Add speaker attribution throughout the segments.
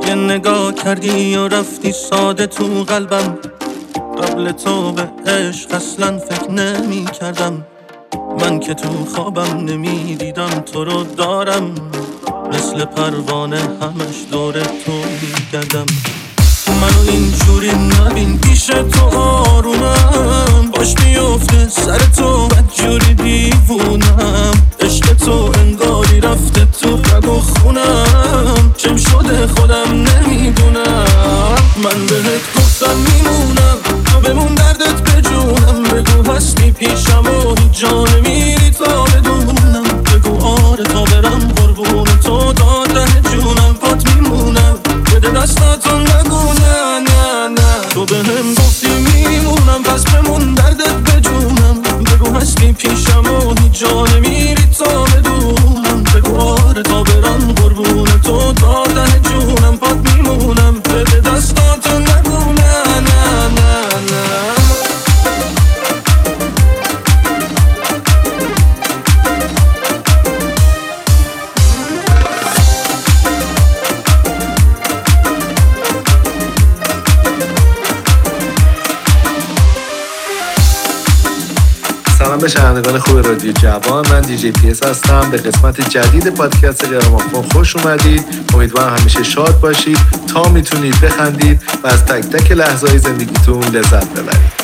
Speaker 1: یه نگاه کردی و رفتی ساده تو قلبم. قبل تو به عشق اصلا فکر نمی کردم. من که تو خوابم نمی دیدم تو رو دارم. مثل پروانه همش دور تو می گردم. منو اینجوری نبین پیش تو آرومم. باش میفته سر تو بدجوری دیوونم. عشق تو انگاری رفته تو رگ و خونم. چم شده خودم نمیدونم. من بهت گفتم میمونم تو بمون دردت به جونم. بگو هستی پیشم و هیچ جا نمیری تا بدونم. بگو آره تا برم قربون تو داده جونم. پات میمونم بده دستاتو نگو نه نه نه. تو بهم گفتی میمونم پس بمون دردت به جونم. بگو هستی پیشم و هیچ جا نمیری تا بدونم. بگو آره تا برم قربون تو داده جونم. پات میمونم بده دستاتو نگو نه نه نه نه.
Speaker 2: سلام به شنوندگان خوب رادیو جوان. من دیجی پی اس هستم. به قسمت جدید پادکست گرامافون خوش اومدید. امیدوارم همیشه شاد باشید تا میتونید بخندید و از تک تک لحظه‌های زندگیتون لذت ببرید.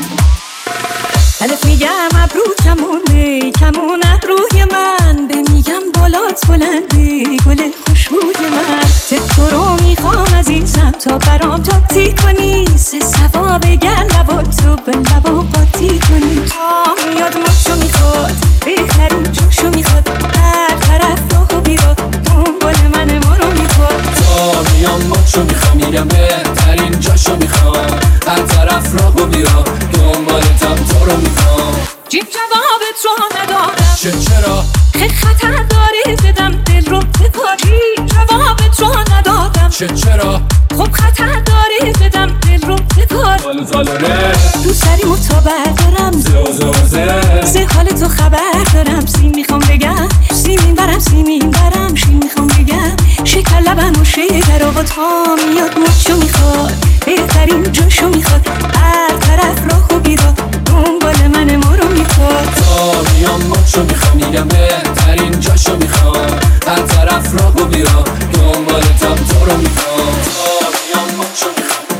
Speaker 3: الف میگم ابرو کمونه کمون ابروی من. به میگم بالات بلنده گل خوشبوی من. تو رو میخوام عزیزم تا برام تاتی کنی. سه ثواب گر لباتو به لبا قاطی کنی. تا میاد مچو میخواد بهترین جوشو میخواد. هر طرف راهو بیاد دنبال من ما رو میخواد.
Speaker 4: تا میام مچو میخوام میگم بهترین جاشو میخوام. هر طرف راهو بیاد دنبالتم تو رو میخوام.
Speaker 3: جیب جوابت رو ندارم
Speaker 4: چرا؟
Speaker 3: خطر داری بدم دل رو بکاری. جوابت رو ندادم
Speaker 4: چرا؟
Speaker 3: خب خطر داری بدم دل رو بکاری. تو سری متابر دارم زه حال تو خبر دارم. سیم میخوام بگم سیمین برم سیمین برم. شیم میخوام بگم شکر لبم و شکر. آقا تا میاد مچو میخواد بهترین جاشو میخواد. هر طرف راهو بیراد دنبال من ما رو میخواد.
Speaker 4: تا میام مچو میخوام میگم بهترین جاشو میخوام. هر طرف راهو بیراد دنبالتم تو رو میخوام. تا میام مچو میخوام.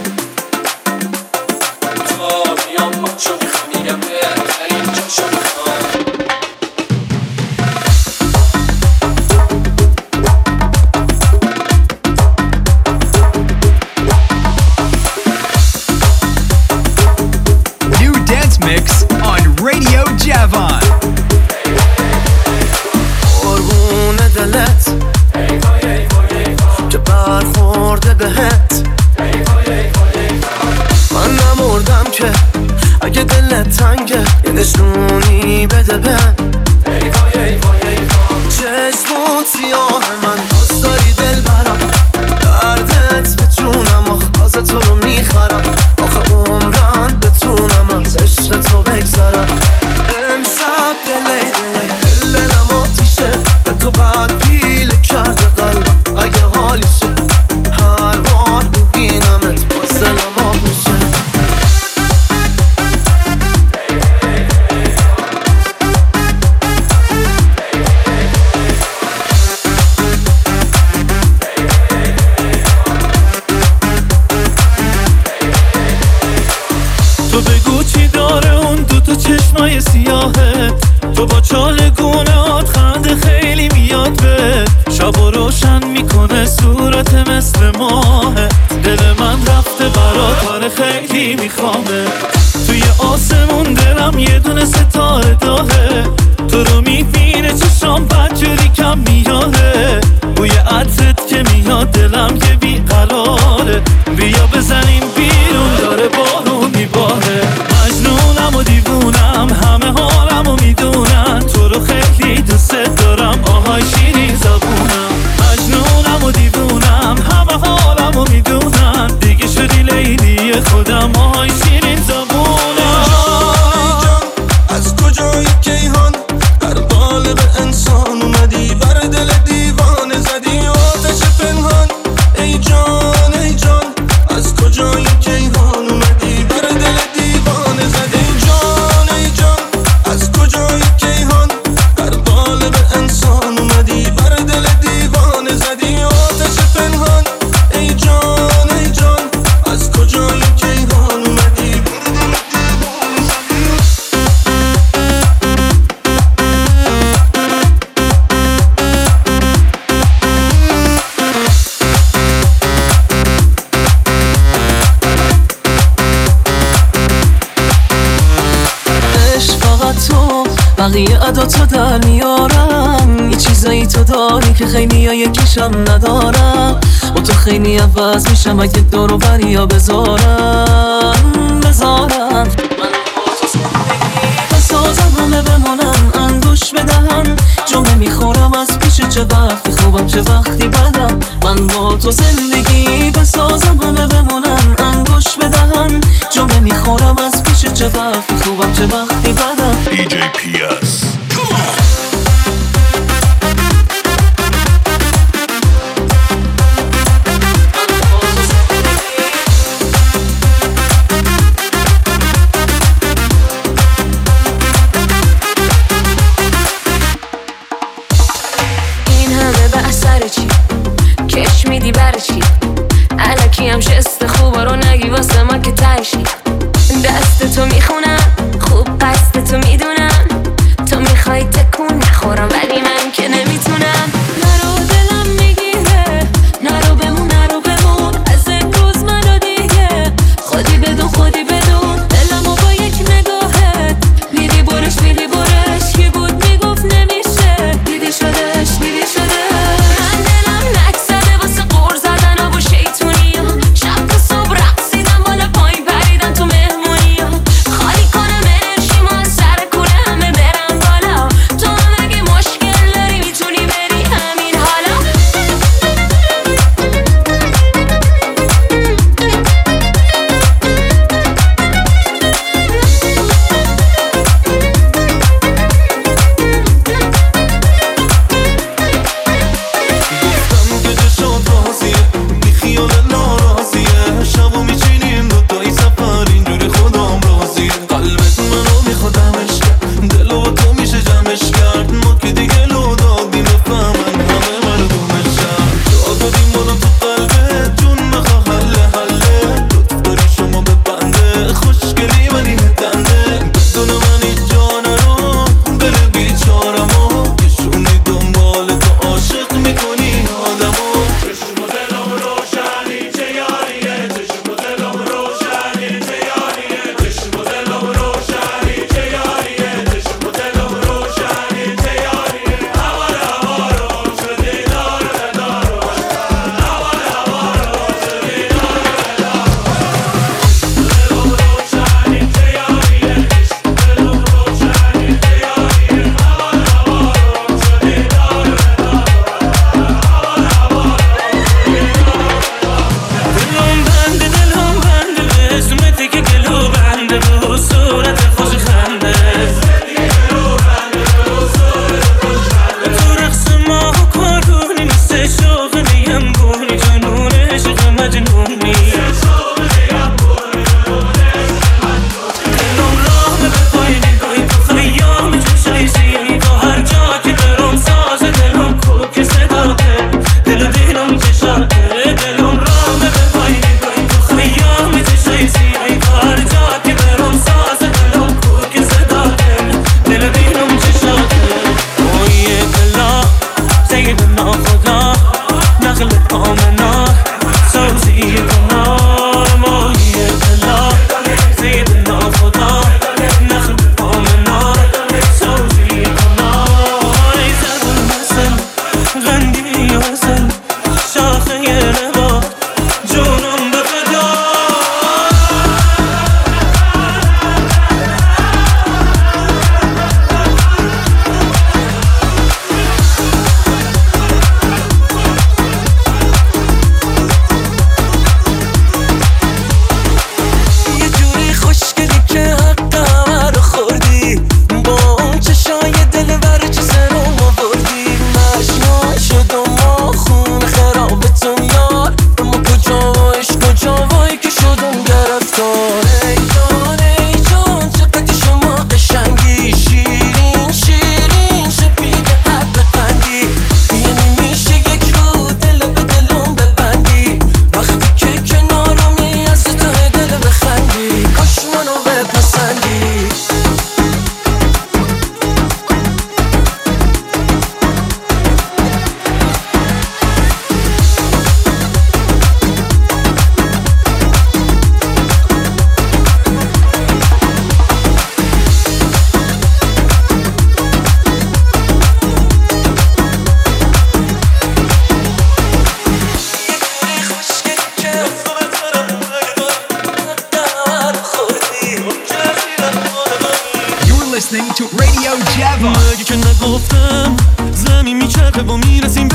Speaker 4: تا میام مچو میخوام میگم بهترین جاشو میخوام.
Speaker 5: Mix on Radio Javan.
Speaker 1: قربون دلت که برخورده بهت. من نمردم که اگه دلت تنگه یه نشونی بده بهم. چشمون سیاه من دوست داری دل برم. دردت به جونم آخه تو رو میخرم. آخه عمرم بتونم از عشق تو بگذرم. امشب دلم آتیشه به تو بعد پیله کرده قلبم. اگه حالیشه هر بار ببینمت باز دلم آب میشه. تو بگو چی داره اون دوتا چشمای سیاهه. تو با چالگونهات خنده خیلی میاد به. شبا روشن میکنه صورت مثل ماهه. دل من رفته برات آره خیلی میخوامه. توی آسمون دلم یه دونه ستاره داهه. تو رو میبینه چشام بدجوری کم میاده. بوی عطرت که میاد دلم یه بیقراره. بیا بزنیم بیرون داره بارون میباره. مجنونم و دیوونم همه حالم و میدونن. تو رو خیلی دوست دارم آهای شیرین زبونم. مجنونم و دیوونم همه حالم و میدونن. دیگه شدی لیلی خودم آهای شیرین زبونم. از کجایی کیهان در قالب انسان اومدی بر دل دیوان.
Speaker 3: صدا تو در میارم. یه چیزایی تو داری که خیلی ها یکیشم ندارم. و تو خیلی عوض میشم اگه دور و بریا بذارم. بسازم همه بمانم انگوش بدهم. جمعه میخورم از پیش چه وقتی خوبم چه وقتی بدم. من با تو زندگی بسازم همه بمانم انگوش بدهم. جمعه میخورم از پیش چه وقتی خوبم چه وقتی بدم.
Speaker 6: DJ PS
Speaker 7: کش میدی برای چی؟ الکی هم شست خوبا رو نگی واسه ما که تایشی. دست تو میخونم خوب قصد تو میدونم. تو میخوای تکون نخورم ولی من که نمیتونم. نرو دلم میگیره نرو بمون از امروز منو دیگه. خودی بدون دلمو با یک نگاهت میری برش کی بود میگفت نمیشه. دیدی شدش من دلم نکسده واسه قور زدن و شیطونی. شب تا صبح رقصیدم بالا پایین پریدم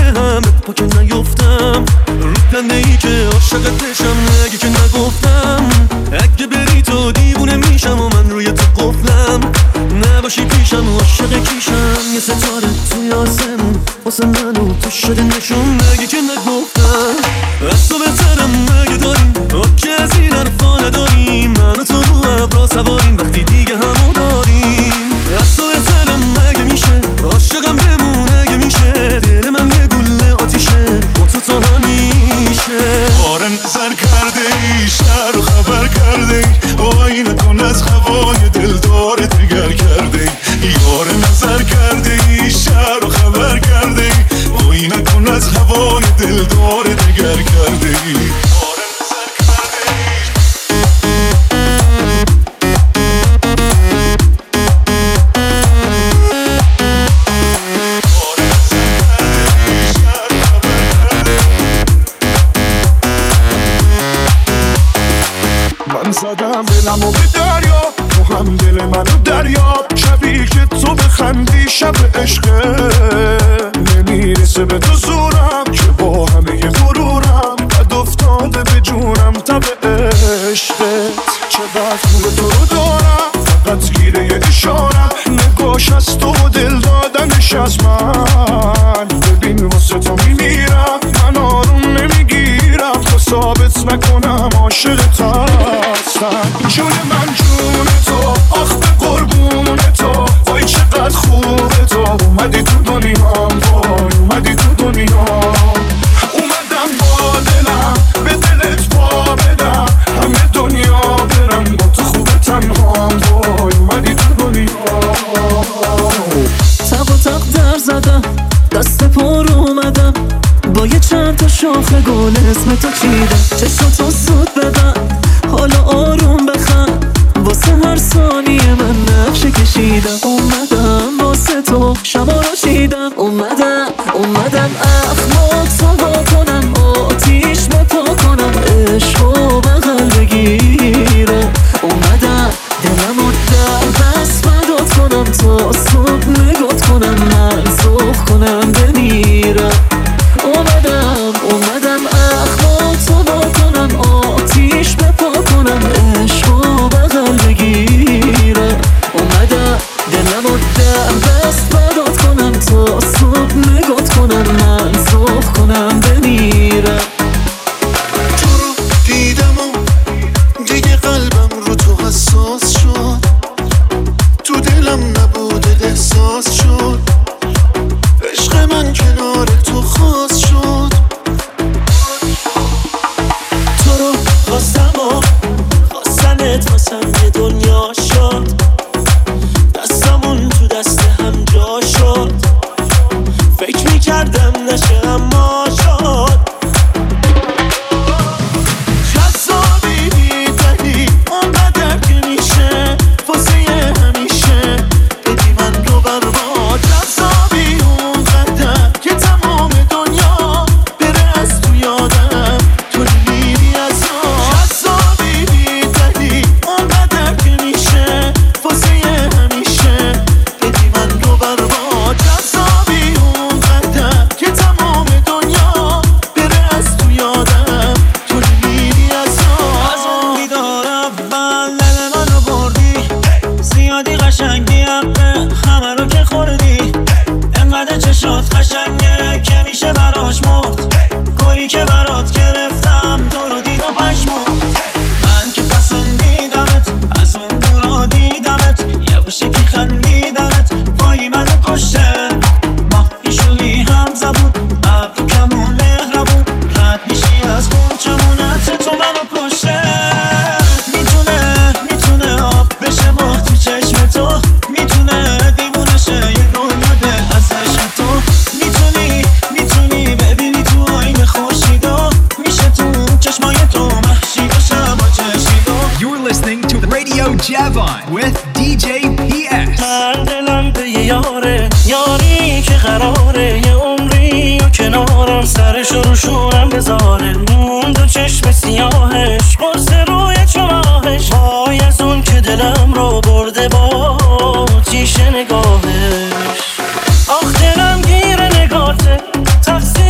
Speaker 1: همت پا که نیفتم رو دنده ای که عاشقت بشم اگه که نگفتم اگه بری تو دیوونه میشم و من روی تو قفلم نباشی پیشم و عاشق کیشم یه ستاره توی آسمون واسه منو تو شده نشون اگه که نگفتم از تو بهترم اگه داریم که از این حرفا نداریم من و تو رو ابرا سواریم وقتی دیگه همو داریم از تو بهترم اگه میشه عاشقم بمون اگه میشه دل من یه گله آتیشه با تو تا همیشه
Speaker 6: آره نظر کرده ای شهر رو خبر کرده ای وای نکن از هوای دلدار دیگر کرده ای یاره نظر کرده ای شهر رو خبر کرده ای وای نکن از هوای دلدار دیگر کرده ای آره نظر کرده ای
Speaker 8: من زدم دلمو به دریا تو هم دل منو دریاب شبی که تو بخندی شب عشقه نمیرسه به تو زورم که با همه غرورم قد افتاده به جونم تب عشقت چقدر خوب تو رو دارم فقط گیره یه اشارم نگاش از تو و دل دادنش از من ببین واسه تو میمیرم من آروم نمیگیرم تا ثابت نکنم عاشقت هستم جون من جون تو آخ به قربون تو وای چقدر خوبه تو اومدی تو دنیام وای اومدی تو دنیام اومدم با دلم به دلت پا بدم همه دنیا برم با تو خوبه تنهام وای اومدی تو دنیام
Speaker 1: تق و تق در زدم دست پر اومدم با یه چند تا شاخه گل اسم تو چیدم چشماتو سود بدم حالا آروم بخند واسه هر ثانیه من نقشه کشیدم اومدم واسه تو شما رو چیدم اومدم اخلاق سوا کنم آتیش بپا کنم عشقو بغل بگیرم اومدم دلمو در دست مداد کنم تا صبح نگات کنم من صبح کنم بمیرم اومدم اخلاق سوا کنم آتیش بپا کنم عشقو بغل بگیرم اومدم دلمو در دست مداد کنم تا صبح نگات کنم من صبح کنم بمیرم
Speaker 6: تو رو دیدم و دیگه قلبم رو تو حساس شد تو دلم نبوده احساس شد عشق من کنار تو خاص شد تو رو خواستم و خواستنت واسم یه دنیا شد دستمون تو دست هم جا شد فکر میکردم نشه اما شد جذابی بیدلی اونقدر که میشه واسه همیشه بدی من رو برباد جذابی اونقدر که تمام دنیا بره از تو یادم تو میری از جذابی بیدلی اونقدر که میشه واسه همیشه بدی من رو برباد جذابی اونقدر که تمام دنیا بره از تو یادم تو میری از
Speaker 9: اون دیدار اول دل منو بردی زیادی قشنگی همه رو که خوردی انقدر چشات قشنگه که میشه براش مرد گلی که برات گرفتم تو رو دید و پشمرد من که پسندیدمت از اون دورا دیدمت یواشه که خندیدمت وای منو کشته ماهی شدی هم زبون ابرو کمون مهربون رد میشی از گوچمونت تو منو کشته میتونه آب بشه ماه تو چشم تو میتونه دیوونه شه یه دنیا دل از عشق تو میتونی ببینی تو آینه خورشیدا میشه تو چشمای تو محشی باشم با چشیدا.
Speaker 5: You're listening to Radio Javon with DJ PS.
Speaker 1: من دلم به یه یاری که قراره یه عمری و کنارم سرش رو شونم بذاره اون دو چشم سیاهش قرص روی چماهش وای از اون که دلم رو برده با تیشه نگاهش آخ دلم گیر نگاته تقصیر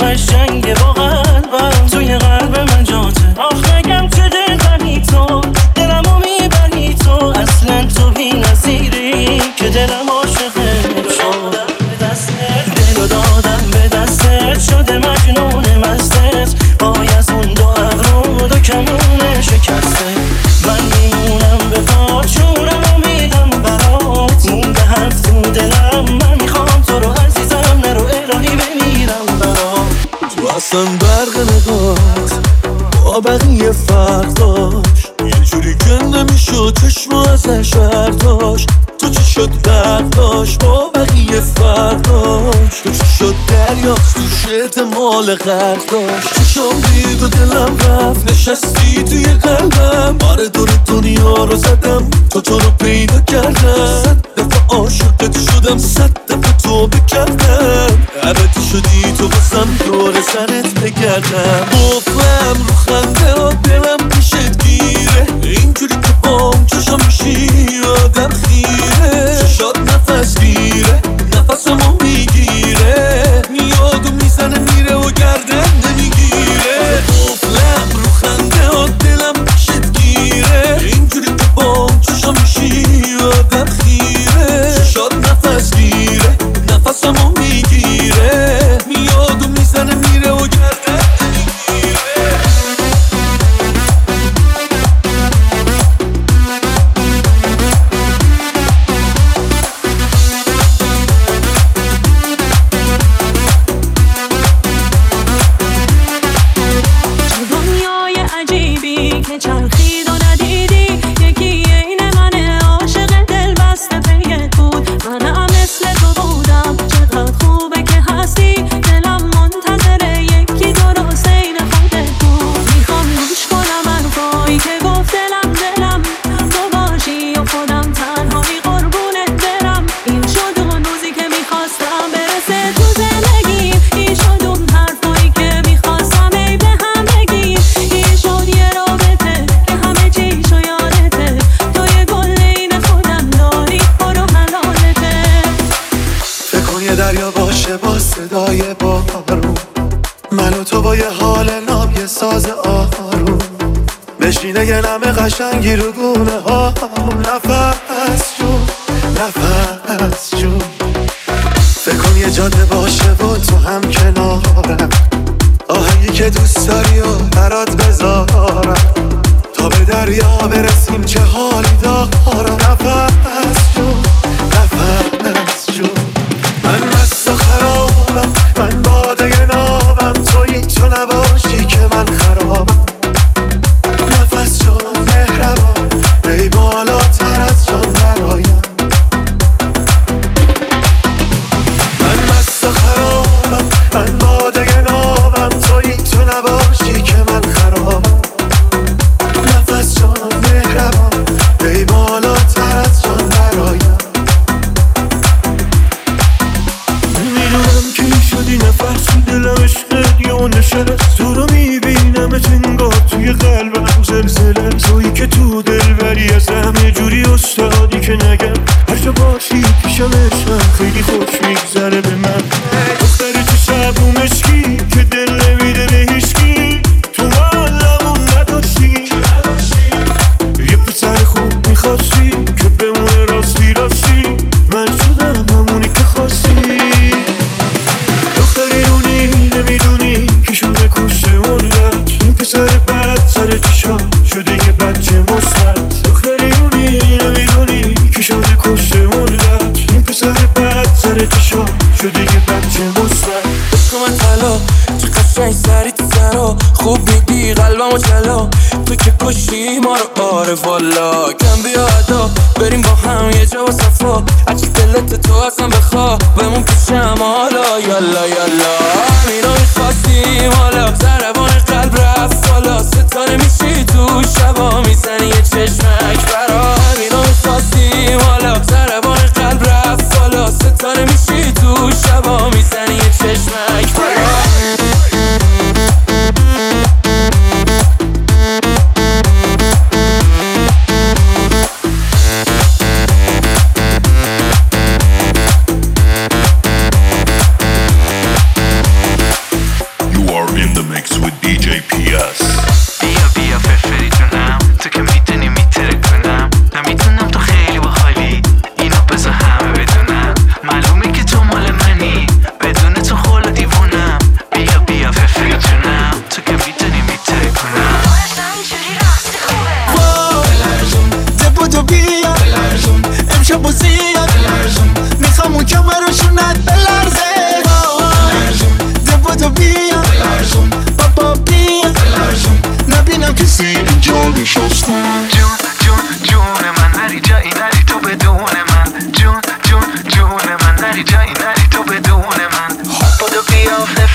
Speaker 1: قشنگه با قلبم، توی قلب من جاته. آخ نگم چه دلبری تو، دلمو میبری تو، اصلا تو بی نظیری که دلم عاشقت شد. دلو دادم به دستت، شده مجنون مستت، پای از اون دو ابرو دو کمونه شکسته. من میمونم به پات، جونمو میدم برات، مونده حرف تو دلم، من میخوام تو رو عزیزم، نرو الهی بمیرم برات.
Speaker 6: تو اصلا برق نگات با بقیه فرق داشت، یه جوری که نمیشد چشم ازش برداشت. تو چی شد برداشت با بقیه فرق داشت، تو چی شد دریاست توش احتمال غرق داشت. چشم دید و دلم رفت، نشستی توی قلبم، بار دور دنیا رو زدم تو رو پیدا کردم. 100 دفعه عاشقت شدم، 100 دفعه تو بکردم، عبدی شدی تو بسم دور سرت بگردم. گفتم رو خنده ها دلم پیشت گیره، اینجوری که بام چشم میشی آدم خیره. شاد نفس گیره، نفسمو میگیره، میاد و میزنه میره و گردن نمیگیره. گفتم رو خنده ها دلم پیشت گیره، اینجوری که بام چشم میشی آدم خیره. شاد نفس گیره، نفسمو میگیره، میاد و میزنه میره و گردن نمیگیره.
Speaker 3: دنیای عجیبی که چرخید و ندیدی، یکی عین من عاشق دل بسته پیت بود. منم مثل تو بودم، چقدر خوبه که هستی، دلم منتظره یکی درست عین خودت بود. میخوام گوش کنم حرفایی که گفت دلم، تو باشی و خودم تنهایی قربونت برم. این شد اون روزی که میخواستم برسه تو زندگی، این شد اون حرفایی که میخواستم ای به هم بگی. این شد یه رابطه که همه چیشو یادته، تو یه گل این خودم داری، برو حلالته.
Speaker 8: فکر کن یه دریا باشه با صدای بارون، من و تو با یه حال ناب یه ساز آروم، بشینه یه نم قشنگی رو گونه ها. نفس جون نفس جون، فکر کن یه جاده باشه و تو هم کنارم، آهنگی که دوست داری و برات بذارم، تا به دریا برسیم چه حالی دارم. نفس جون نفس جون، من مست و خرابم، من باده نابم، تویی تو نباشی که من خرابم. نفس جون مهربان، ای بالاتر از جان برایم. من مست و خرابم، من باده نابم، تویی تو نباشی که من خرابم. نفس جون مهربان، ای بالاتر از جان برایم. میدونم که شدی نفس دلم عشقت یه نشست، تو رو میبینم انگار توی قلبم زلزله. تویی که تو دلبری ازم یه جوری استادی که نگم، هر جا باشی پیشم عشقم خیلی خوش میگذره به من. دختر تو شبو مشکی که دل نمیده به هیچکی، تو حالمون نداشتی. یه پسر خوب میخواستی که بمونه راستی راستی، من شدم همونی که خواستی. دختریونی نمیدونی که شده کشته ملت، این پسر بد سر چشا شده یه بچه مثبت. دختریونی نمیدونی که شده کشته ملت، این پسر بد سر چشا شده یه بچه مثبت.
Speaker 1: عشق من طلا چه قشنگ سری تو سرا، خوب میدی قلبمو جلا، تو که کشی ما رو. آره والا کم بیا ادا، بریم با هم یه جا و صفا، هرچی دلت تو اصلا بخوا، بمون پیشم حالا. یالا یالا همینا میخواستیم حالا، ضربان قلب رفت بالا، ستاره میشی تو شبا، میزنی یه چشمک برا. همینا میخواستیم حالا، ضربان قلب رفت بالا، ستاره میشی تو شبا، میزنی یه چشمک برا.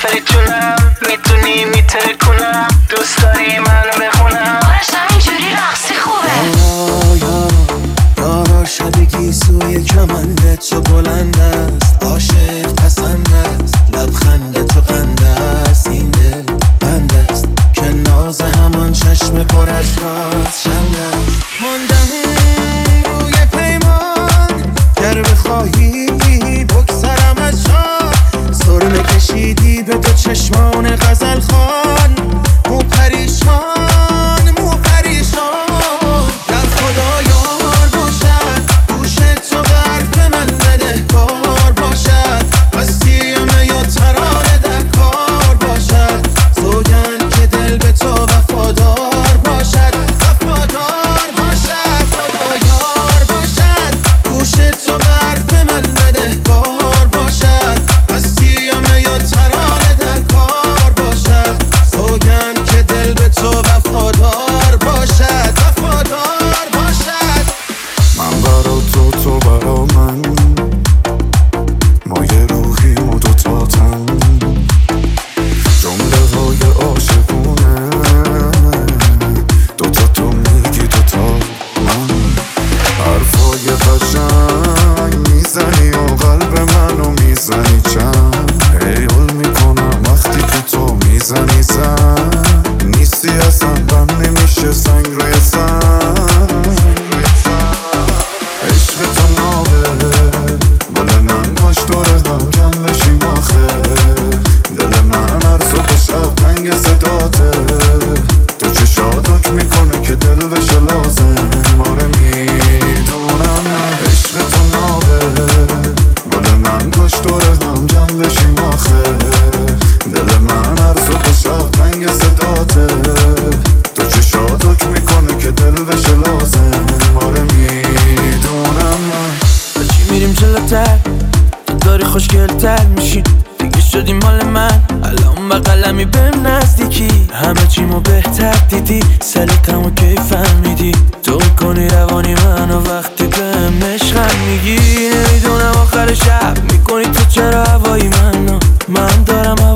Speaker 10: داری جونم میدونی میترکونم دوست داری منو بخونم
Speaker 7: آرش همینجوری رقصی خوبه
Speaker 11: یارا شبگی سوی کمنده تو بلند است عاشق پسند است لبخند تو قند است این دل بند است که ناز همان چشم پر از راز شند است ماندم روی پیمان گر بخواهی بگذرم از جان سرمه کشیدی به دو چشمان غزل خوان مو پریشان در خدا یار باشد گوش تو به حرف من بدهکار باشد بستیم یا ترانه در کار باشد سوگند که دل به تو وفادار باشد خدا یار باشد گوش تو به حرف من بدهکار باشد بستیم یا ترانه در کار باشد سوگند که دل به تو وفادار باشد
Speaker 8: من برا تو برا من ما یه روحیم و دوتا تن جمله های عاشقونه دوتا تو میگی دوتا من حرفای قشنگ میزنی و قلب منو میزنی چند حیول میکنم وقتی که تو میزنی زن نیستی اصلا بند نمیشه سنگ روی سنگ عشق تو نابه گل من باش دوره هم کم بشیم آخه دل من عرض و بشب تنگ صداته تو چشاتک میکنه که دل بشه لازم ماره میدونم عشق تو نابه گل من باش دوره هم کم بشیم آخه دل من عرض و بشب تنگ صداته تو چشاتک میکنه که دل بشه لازم ماره میدونم
Speaker 11: چی میریم جلوتر تو داری خوشگلتر میشی دیگه شدی مال من الان بقلمی بهم نزدیکی همه چیمو بهتر دیدی سلیتمو کی فهمیدی تو کنی روانی منو وقتی بهم عشقم میگی نمیدونم آخر شب میکنی تو چرا هوایی من دارم